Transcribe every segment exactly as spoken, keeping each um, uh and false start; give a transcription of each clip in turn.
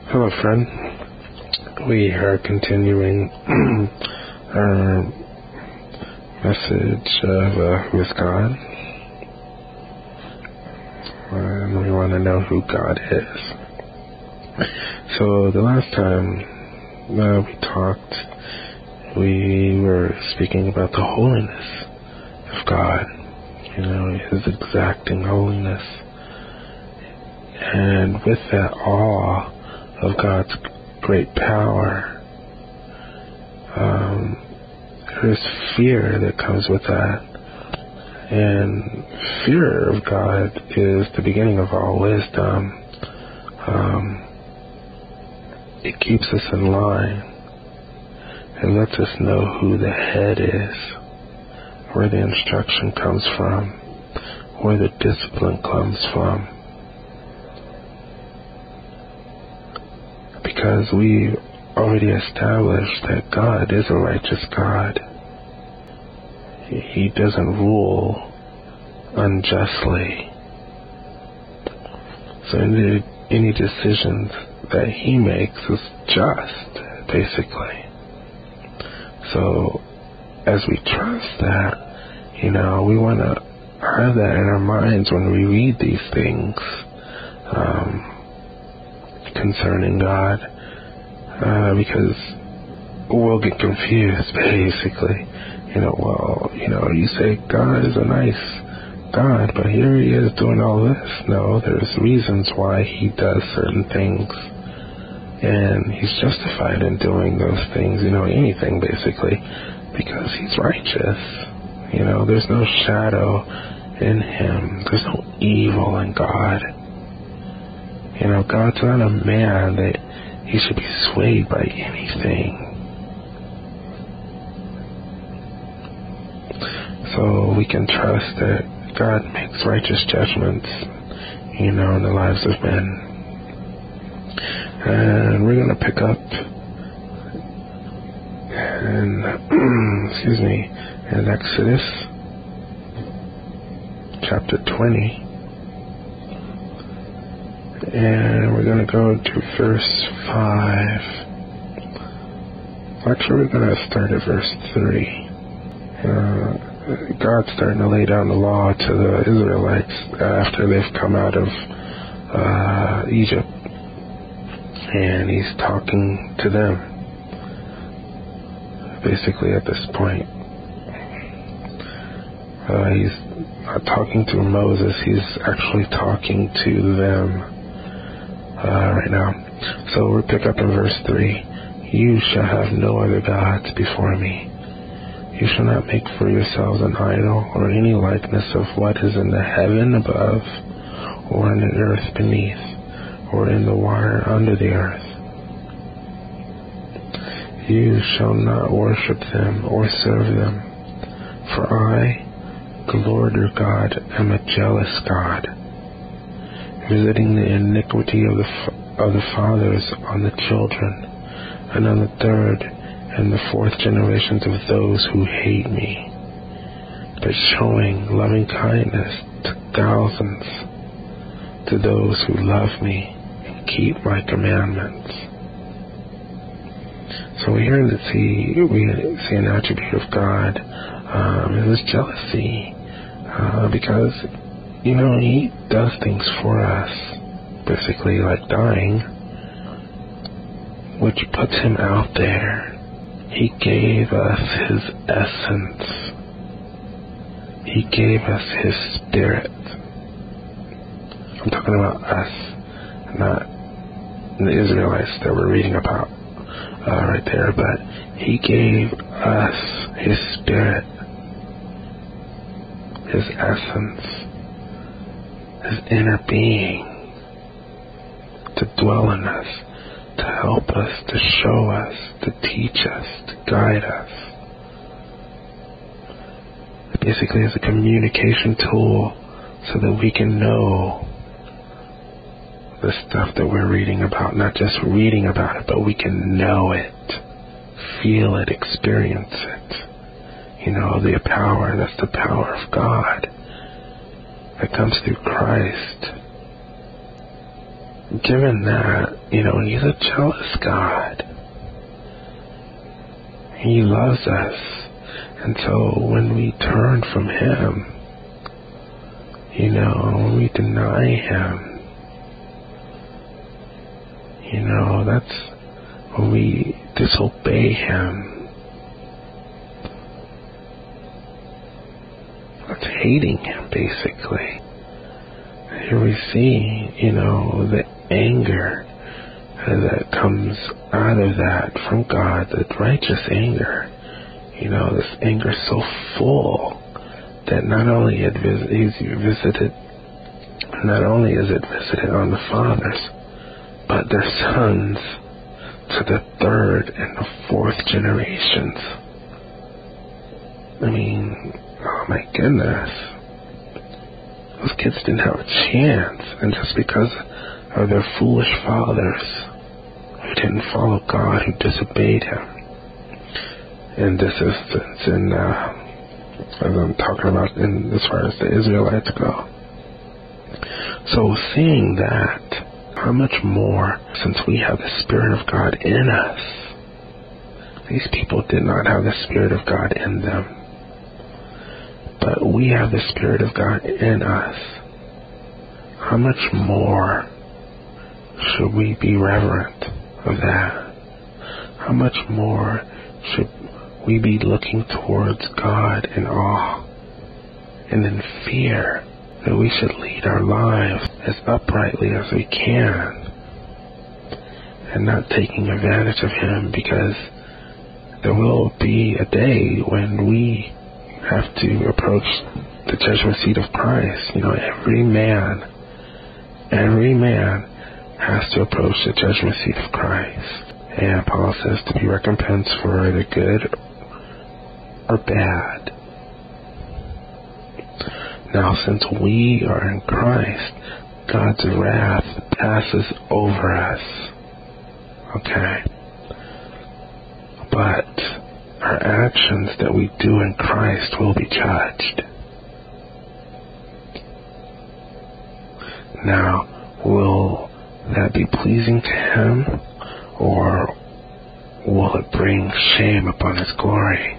Hello, friend. We are continuing our message of uh, who is God, and we want to know who God is. So the last time uh, we talked, we were speaking about the holiness of God, you know, His exacting holiness, and with that awe of God's great power, um, there's fear that comes with that. And fear of God is the beginning of all wisdom. Um, it keeps us in line. It lets us know who the head is, where the instruction comes from, where the discipline comes from. Because we already established that God is a righteous God. He doesn't rule unjustly. So any, any decisions that He makes is just, basically. So as we trust that, you know, we want to have that in our minds when we read these things um, concerning God, uh, because we'll get confused, basically. You know, well, you know, you say God is a nice God, but here He is doing all this. No, there's reasons why He does certain things, and He's justified in doing those things, you know, anything basically, because He's righteous. You know, there's no shadow in Him. There's no evil in God. You know, God's not a man that He should be swayed by anything. So we can trust that God makes righteous judgments, you know, in the lives of men. And we're going to pick up in, excuse me, in Exodus chapter twenty. And we're going to go to verse five. Actually, we're going to start at verse three. Uh, God's starting to lay down the law to the Israelites after they've come out of uh, Egypt. And He's talking to them, basically, at this point. Uh, he's not talking to Moses. He's actually talking to them uh, right now. So we'll pick up in verse three. You shall have no other gods before me. You shall not make for yourselves an idol or any likeness of what is in the heaven above, or in the earth beneath, or in the water under the earth. You shall not worship them or serve them, for I, the Lord your God, am a jealous God, visiting the iniquity of the of the fathers on the children, and on the third and the fourth generations of those who hate me, but showing loving kindness to thousands, to those who love me and keep my commandments. So we here see we see an attribute of God, um, it was jealousy, uh, because you know He does things for us, basically like dying, which puts Him out there. He gave us His essence. He gave us His Spirit. I'm talking about us, not the Israelites that we're reading about uh, right there, but He gave us His Spirit, His essence, His inner being to dwell in us, to help us, to show us, to teach us, to guide us. Basically, it's a communication tool so that we can know the stuff that we're reading about, not just reading about it, but we can know it, feel it, experience it. You know, the power, that's the power of God that comes through Christ. given that, you know, he's a jealous God. He loves us. And so when we turn from him, you know, when we deny him, you know, that's when we disobey him. That's hating him, basically. Here we see, you know, the anger that comes out of that from God, the righteous anger. You know, this anger so full that not only it vis- is visited, not only is it visited on the fathers, but their sons to the third and the fourth generations. I mean, oh my goodness. Those kids didn't have a chance, and just because of their foolish fathers who didn't follow God, who disobeyed him. In this instance, in uh, as I'm talking about in as far as the Israelites go. So seeing that, how much more, since we have the Spirit of God in us, these people did not have the Spirit of God in them, but we have the Spirit of God in us. How much more should we be reverent of that? How much more should we be looking towards God in awe and in fear that we should lead our lives as uprightly as we can and not taking advantage of him, because there will be a day when we have to approach the judgment seat of Christ. You know, every man, every man has to approach the judgment seat of Christ. And Paul says to be recompensed for either good or bad. Now, since we are in Christ, God's wrath passes over us. Okay? But our actions that we do in Christ will be judged. Now, will that be pleasing to him, or will it bring shame upon his glory?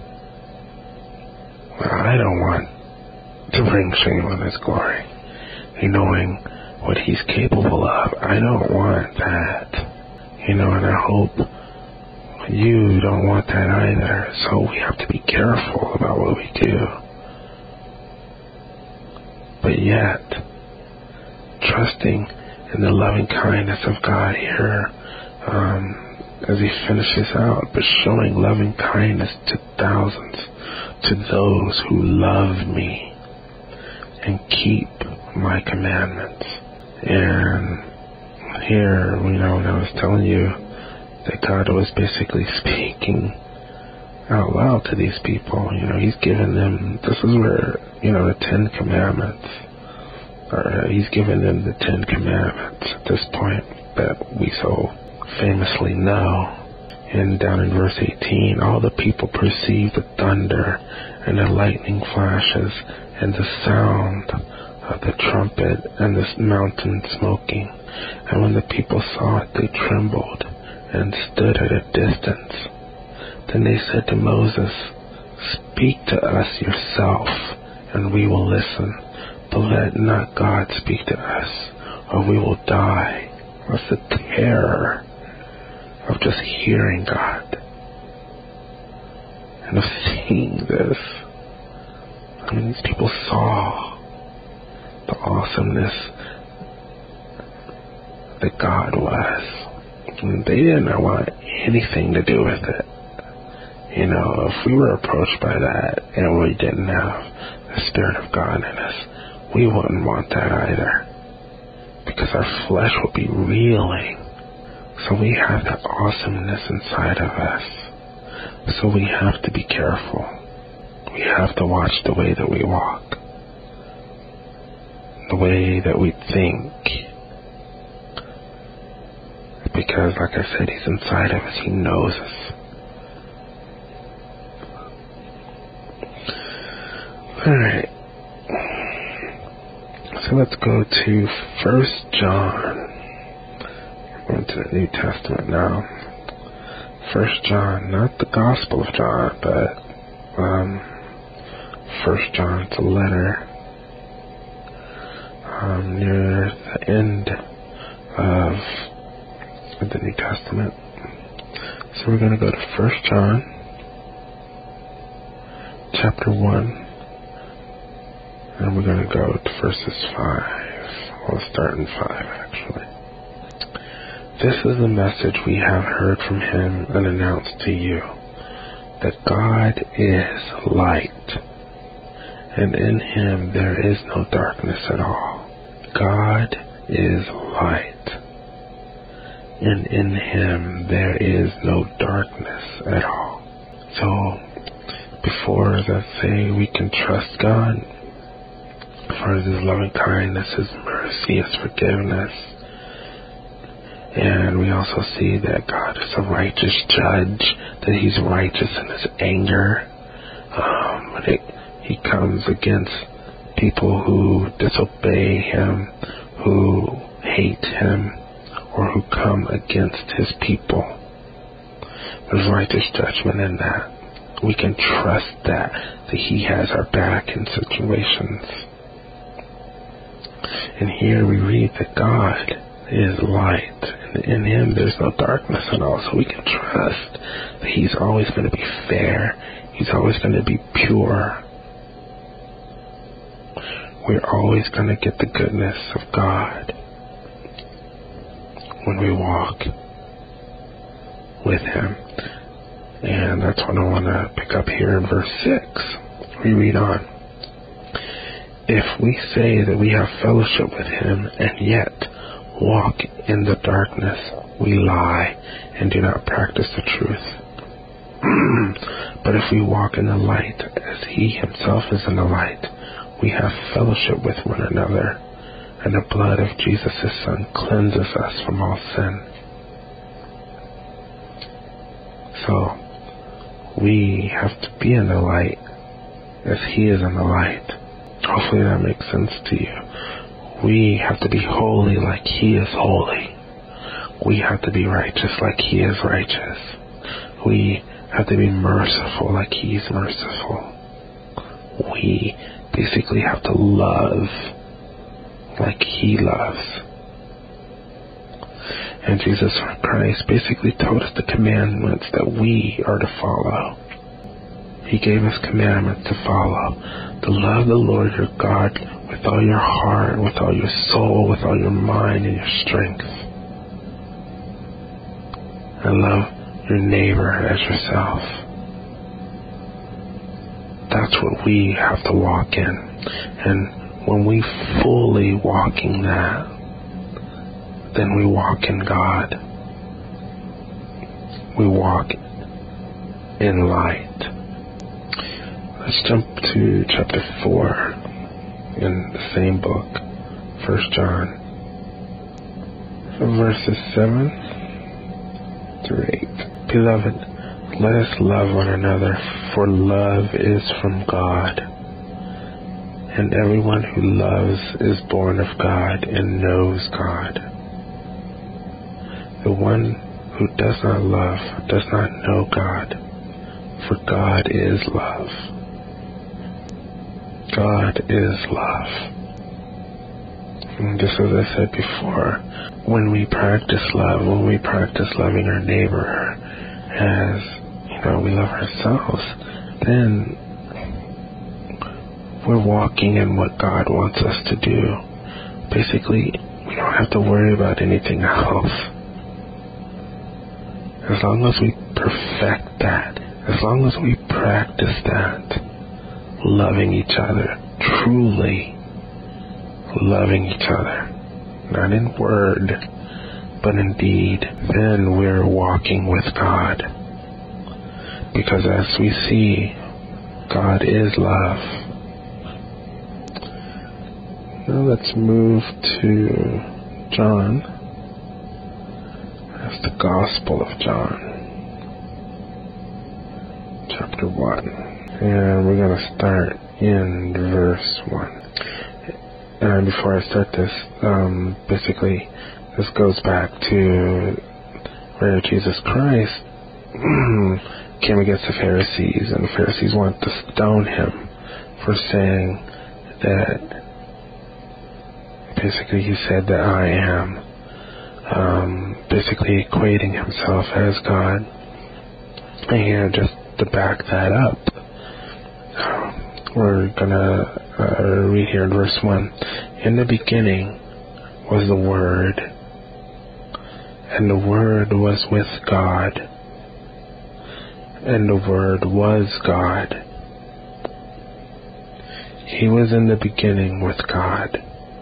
Well, I don't want to bring shame on his glory. You knowing what he's capable of, I don't want that. You know, and I hope you don't want that either. So we have to be careful about what we do. But yet, trusting in the loving kindness of God here, um, as he finishes out, but showing loving kindness to thousands, to those who love me and keep my commandments. And here, you know, when I was telling you that God was basically speaking out loud to these people, you know, he's given them, this is where, you know, the Ten Commandments, or he's given them the Ten Commandments at this point that we so famously know. And down in verse eighteen, all the people perceived the thunder and the lightning flashes and the sound of the trumpet and the mountain smoking. And when the people saw it, they trembled and stood at a distance. Then they said to Moses, "Speak to us yourself, and we will listen. But let not God speak to us, or we will die." What's the terror of just hearing God and of seeing this? I mean, these people saw the awesomeness that God was. And they didn't want anything to do with it. You know, if we were approached by that and we didn't have the Spirit of God in us, we wouldn't want that either, because our flesh will be reeling. So we have that awesomeness inside of us. So we have to be careful. We have to watch the way that we walk, the way that we think. Because, like I said, he's inside of us. He knows us. Alright. So let's go to First John. to the New Testament now. First John, not the Gospel of John, but um, First John, it's a letter um, near the end of the New Testament. So we're going to go to First John, chapter one, and we're going to go to verses five. We'll start in five, actually. This is the message we have heard from him and announced to you, that God is light, and in him there is no darkness at all. God is light, and in him there is no darkness at all. So, before that say we can trust God for his loving kindness, his mercy, his forgiveness. And we also see that God is a righteous judge, that he's righteous in his anger. Um, when it, he comes against people who disobey him, who hate him, or who come against his people. There's righteous judgment in that. We can trust that, that he has our back in situations. And here we read that God is light, and in him there's no darkness at all. So we can trust that he's always going to be fair. He's always going to be pure. We're always going to get the goodness of God when we walk with him. And that's what I want to pick up here in verse six. We read on. If we say that we have fellowship with him and yet walk in the darkness, we lie and do not practice the truth. But if we walk in the light as he himself is in the light, we have fellowship with one another, and the blood of Jesus his son cleanses us from all sin. So we have to be in the light as he is in the light. Hopefully that makes sense to you. We have to be holy like he is holy. We have to be righteous like he is righteous. We have to be merciful like he's merciful. We basically have to love like he loves. And Jesus Christ basically told us the commandments that we are to follow. He gave us commandments to follow. To love the Lord your God with all your heart, with all your soul, with all your mind and your strength. And love your neighbor as yourself. That's what we have to walk in. And when we fully walk in that, then we walk in God. We walk in light. Let's jump to chapter four in the same book, First John, verses seven through eight. Beloved, let us love one another, for love is from God. And everyone who loves is born of God and knows God. The one who does not love does not know God, for God is love. God is love. And just as I said before, when we practice love, when we practice loving our neighbor as, you know, we love ourselves, then we're walking in what God wants us to do. Basically, we don't have to worry about anything else. As long as we perfect that, as long as we practice that, loving each other, truly loving each other, not in word, but in deed, then we're walking with God. Because as we see, God is love. Now let's move to John. That's the Gospel of John, chapter one. And we're going to start in verse one. And before I start this, um, basically, this goes back to where Jesus Christ came against the Pharisees, and the Pharisees wanted to stone him for saying that basically he said that I am, um, basically equating himself as God. And here, just to back that up, we're gonna uh, read here in verse one. In the beginning was the Word, and the Word was with God, and the Word was God. He was in the beginning with God.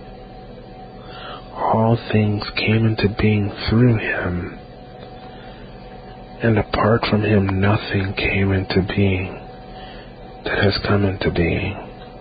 All things came into being through him, and apart from him nothing came into being that has come into being.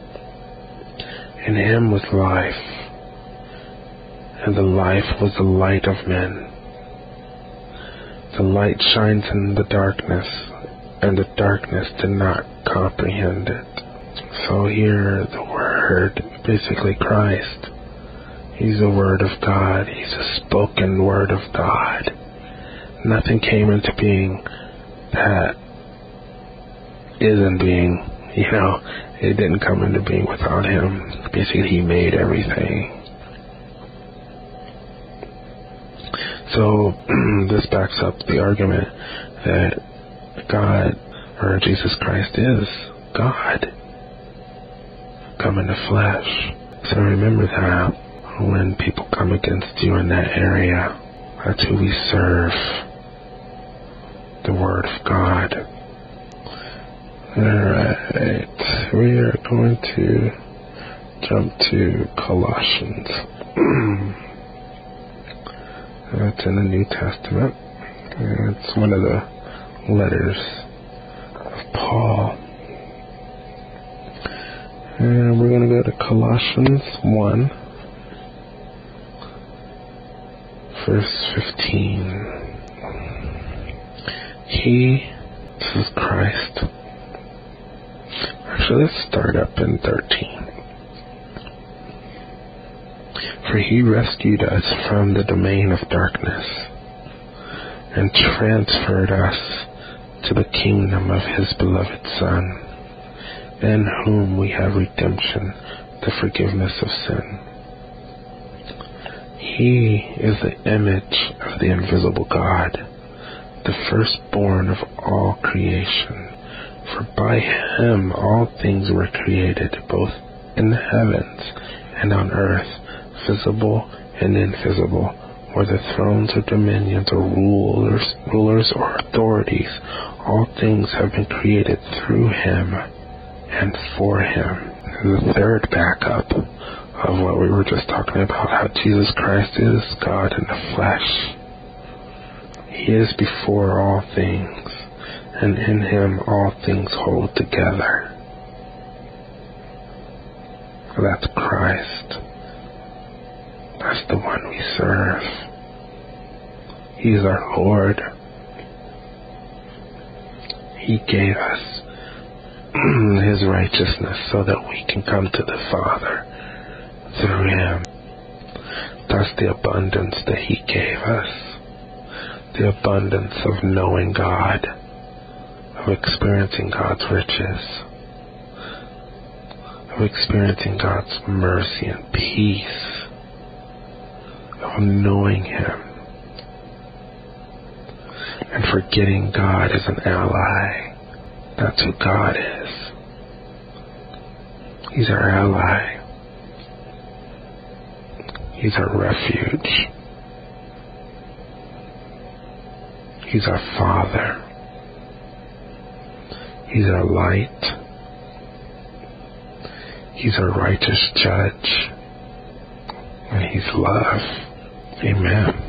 In him was life, and the life was the light of men. The light shines in the darkness, and the darkness did not comprehend it. So here, the Word, basically Christ, he's the Word of God. He's a spoken Word of God. Nothing came into being that isn't being, you know, it didn't come into being without him. Basically, he made everything. So this backs up the argument that God, or Jesus Christ, is God come in the flesh. So remember that when people come against you in that area, that's who we serve, the Word of God. Alright, we are going to jump to Colossians. It's in the New Testament. It's one of the letters of Paul. And we're going to go to Colossians one, verse fifteen. He, this is Christ. Actually, let's start up in thirteen. For he rescued us from the domain of darkness and transferred us to the kingdom of his beloved Son, in whom we have redemption, the forgiveness of sin. He is the image of the invisible God, the firstborn of all creation. For by him all things were created, both in the heavens and on earth, visible and invisible, whether thrones or dominions or rulers, rulers or authorities. All things have been created through him and for him. The third backup of what we were just talking about, how Jesus Christ is God in the flesh. He is before all things, and in him all things hold together. That's Christ. That's the one we serve. He's our Lord. He gave us his righteousness so that we can come to the Father through him. That's the abundance that he gave us. The abundance of knowing God, of experiencing God's riches, of experiencing God's mercy and peace, of knowing him, and forgetting God as an ally. That's who God is. He's our ally. He's our refuge. He's our Father. He's our light. He's our righteous judge. And he's love. Amen.